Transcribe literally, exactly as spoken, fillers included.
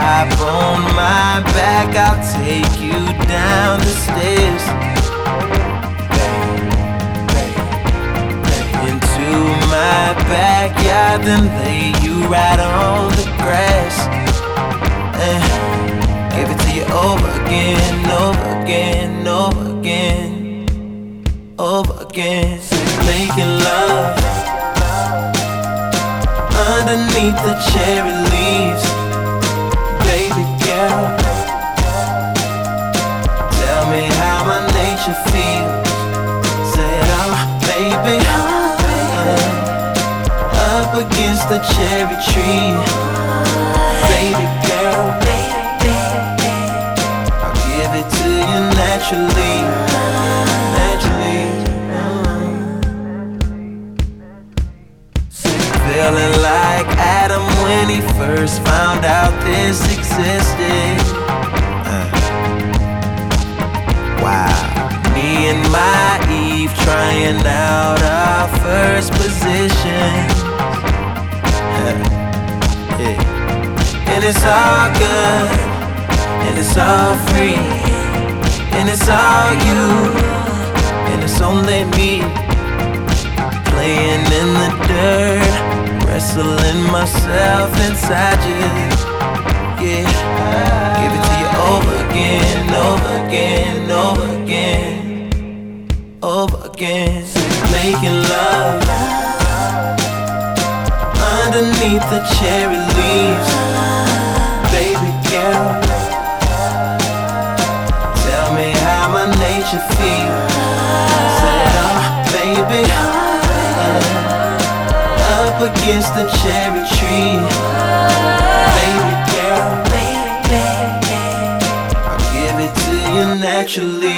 hop on my back, I'll take you down the stairs. Into my backyard, then lay you right on the grass. And give it to you over again, over again, over again, over again. Making love underneath the cherry leaves. Baby girl, tell me how my nature feels. Said, oh baby, uh, up against the cherry tree. Baby girl, I'll give it to you naturally, naturally. Feeling like Adam when he first found out this existed. uh. Wow. Me and my Eve trying out our first position. uh. Yeah. And it's all good, and it's all free, and it's all you, and it's only me. Playing in the dirt, wrestling myself inside you. Yeah, give it to you over again, over again, over again, over again. Making love underneath the cherry leaves. Baby girl, tell me how my nature feels. Say, oh baby, up against the cherry tree. Baby girl, I'll give it to you naturally.